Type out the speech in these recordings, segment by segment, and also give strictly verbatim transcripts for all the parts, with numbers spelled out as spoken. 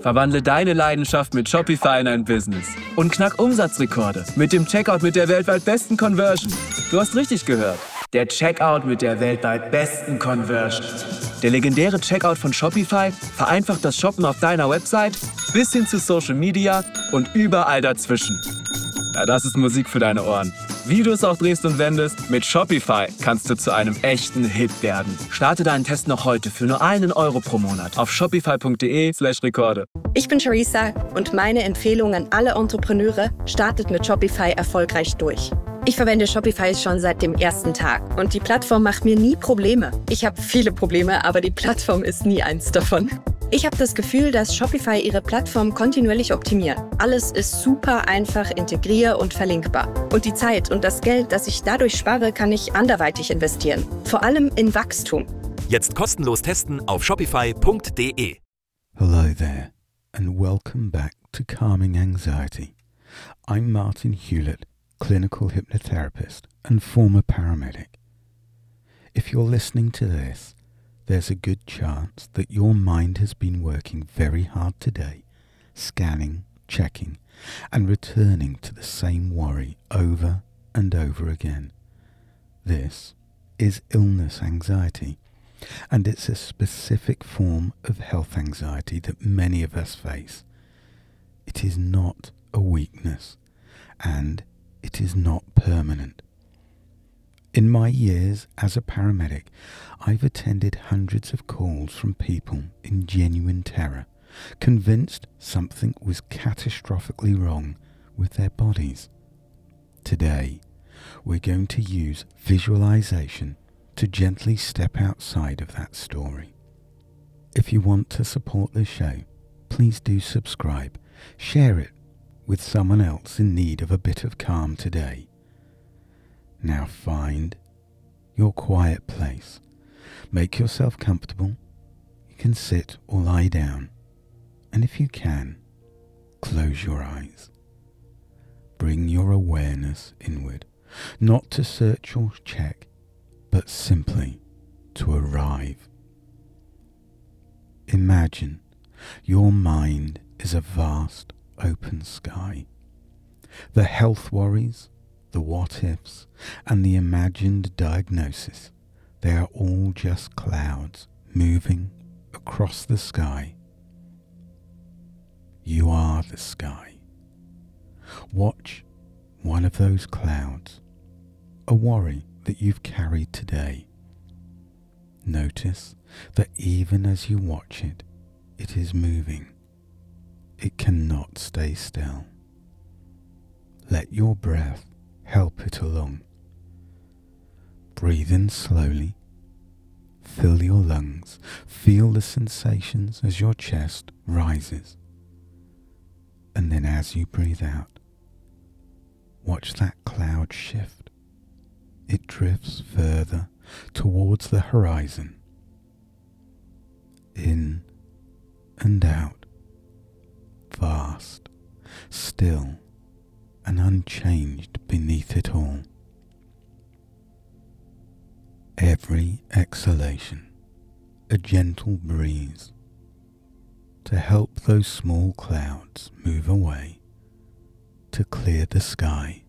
Verwandle deine Leidenschaft mit Shopify in ein Business. Und knack Umsatzrekorde mit dem Checkout mit der weltweit besten Conversion. Du hast richtig gehört. Der Checkout mit der weltweit besten Conversion. Der legendäre Checkout von Shopify vereinfacht das Shoppen auf deiner Website bis hin zu Social Media und überall dazwischen. Ja, das ist Musik für deine Ohren. Wie du es auch drehst und wendest, mit Shopify kannst du zu einem echten Hit werden. Starte deinen Test noch heute für nur einen Euro pro Monat auf shopify.de slash Rekorde. Ich bin Charissa und meine Empfehlung an alle Entrepreneure: startet mit Shopify erfolgreich durch. Ich verwende Shopify schon seit dem ersten Tag und die Plattform macht mir nie Probleme. Ich habe viele Probleme, aber die Plattform ist nie eins davon. Ich habe das Gefühl, dass Shopify ihre Plattform kontinuierlich optimiert. Alles ist super einfach integrier- und verlinkbar. Und die Zeit und das Geld, das ich dadurch spare, kann ich anderweitig investieren. Vor allem in Wachstum. Jetzt kostenlos testen auf shopify punkt de. Hello there and welcome back to Calming Anxiety. I'm Martin Hewlett, clinical hypnotherapist and former paramedic. If you're listening to this, there's a good chance that your mind has been working very hard today, scanning, checking, and returning to the same worry over and over again. This is illness anxiety, and it's a specific form of health anxiety that many of us face. It is not a weakness, and it is not permanent. In my years as a paramedic, I've attended hundreds of calls from people in genuine terror, convinced something was catastrophically wrong with their bodies. Today, we're going to use visualization to gently step outside of that story. If you want to support the show, please do subscribe, share it with someone else in need of a bit of calm today. Now find your quiet place. Make yourself comfortable. You can sit or lie down. And if you can, close your eyes. Bring your awareness inward, not to search or check, but simply to arrive. Imagine your mind is a vast open sky. The health worries, the what-ifs, and the imagined diagnosis, they are all just clouds moving across the sky. You are the sky. Watch one of those clouds, a worry that you've carried today. Notice that even as you watch it, it is moving. It cannot stay still. Let your breath help it along. Breathe in slowly. Fill your lungs. Feel the sensations as your chest rises. And then as you breathe out, watch that cloud shift. It drifts further towards the horizon. In and out. Vast, still, and unchanged beneath it all. Every exhalation, a gentle breeze to help those small clouds move away, to clear the sky.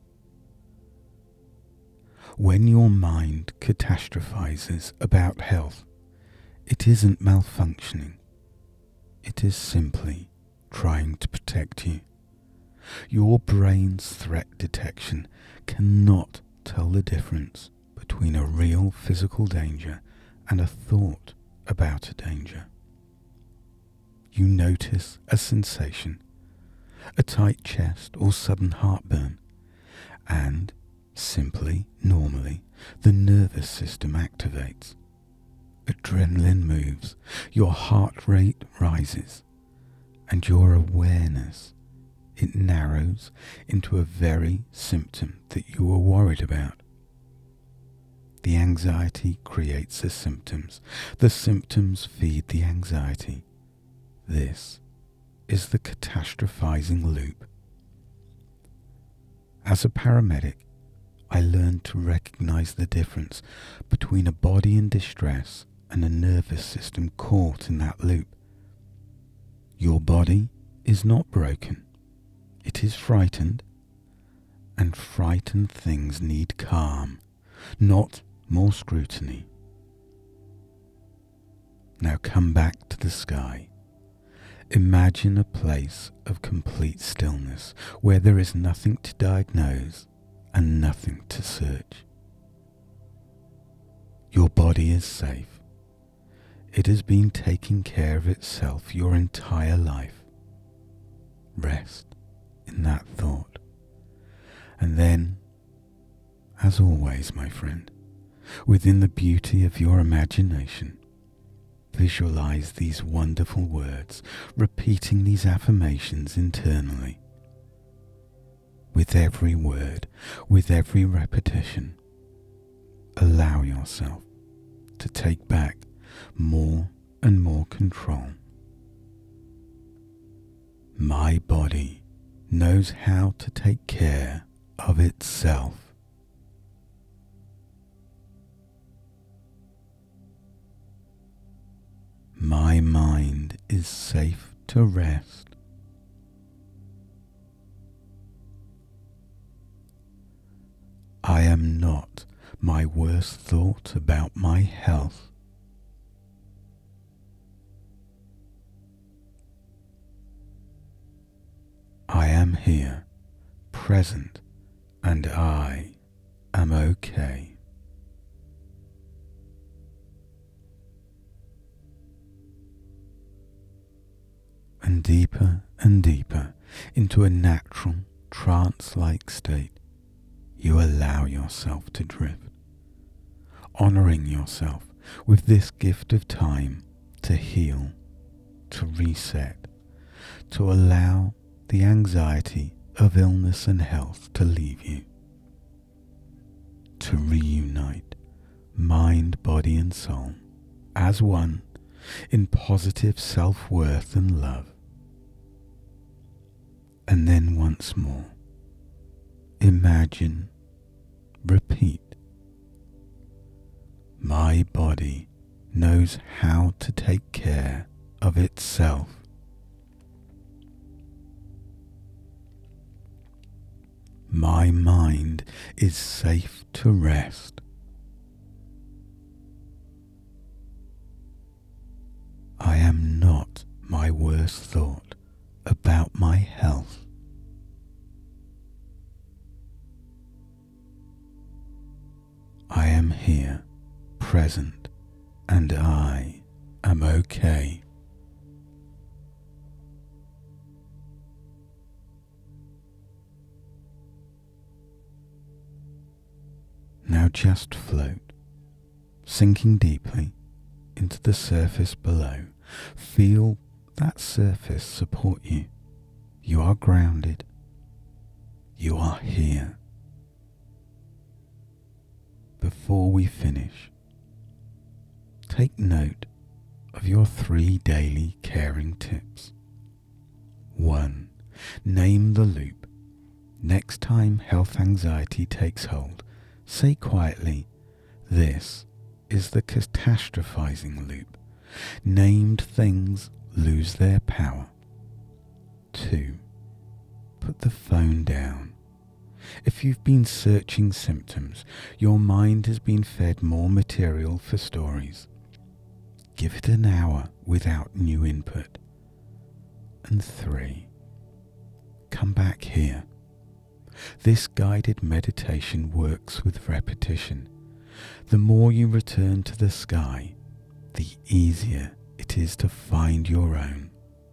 When your mind catastrophizes about health, it isn't malfunctioning. It is simply trying to protect you. Your brain's threat detection cannot tell the difference between a real physical danger and a thought about a danger. You notice a sensation, a tight chest or sudden heartburn, and simply, normally, the nervous system activates. Adrenaline moves, your heart rate rises, and your awareness, it narrows into a very symptom that you were worried about. The anxiety creates the symptoms. The symptoms feed the anxiety. This is the catastrophizing loop. As a paramedic, I learned to recognize the difference between a body in distress and a nervous system caught in that loop. Your body is not broken. It is frightened, and frightened things need calm, not more scrutiny. Now come back to the sky. Imagine a place of complete stillness where there is nothing to diagnose and nothing to search. Your body is safe. It has been taking care of itself your entire life. Rest in that thought. And then, as always, my friend, within the beauty of your imagination, visualize these wonderful words, repeating these affirmations internally. With every word, with every repetition, allow yourself to take back more and more control. My body knows how to take care of itself. My mind is safe to rest. I am not my worst thought about my health. I am here, present, and I am okay. And deeper and deeper into a natural, trance-like state, you allow yourself to drift, honoring yourself with this gift of time to heal, to reset, to allow the anxiety of illness and health to leave you, to reunite mind, body and soul as one in positive self-worth and love. And then once more, imagine, repeat, my body knows how to take care of itself. My mind is safe to rest. I am not my worst thought about my health. I am here, present, and I am okay. Now just float, sinking deeply into the surface below. Feel that surface support you. You are grounded. You are here. Before we finish, take note of your three daily caring tips. One, name the loop. Next time health anxiety takes hold, say quietly, this is the catastrophizing loop. Named things lose their power. Two, put the phone down. If you've been searching symptoms, your mind has been fed more material for stories. Give it an hour without new input. And three, come back here. This guided meditation works with repetition. The more you return to the sky, the easier it is to find your own.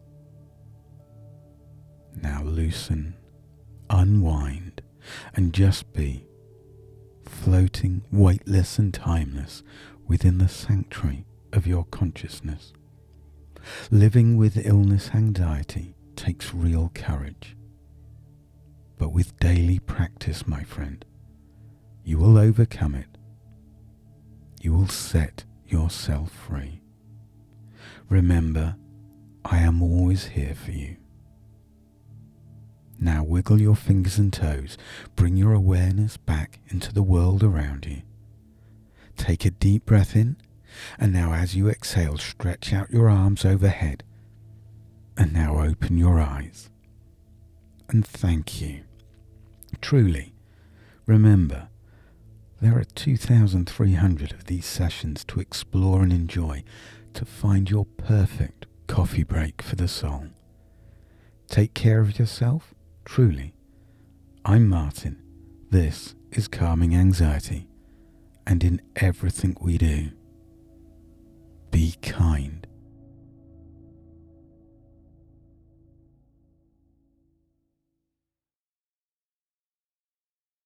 Now loosen, unwind, and just be, floating weightless and timeless within the sanctuary of your consciousness. Living with illness anxiety takes real courage. But with daily practice, my friend, you will overcome it. You will set yourself free. Remember, I am always here for you. Now wiggle your fingers and toes. Bring your awareness back into the world around you. Take a deep breath in, and now as you exhale, stretch out your arms overhead. and now open your eyes. And thank you. Truly, remember, there are two thousand three hundred of these sessions to explore and enjoy to find your perfect coffee break for the soul. Take care of yourself, truly. I'm Martin. This is Calming Anxiety. And in everything we do, be kind.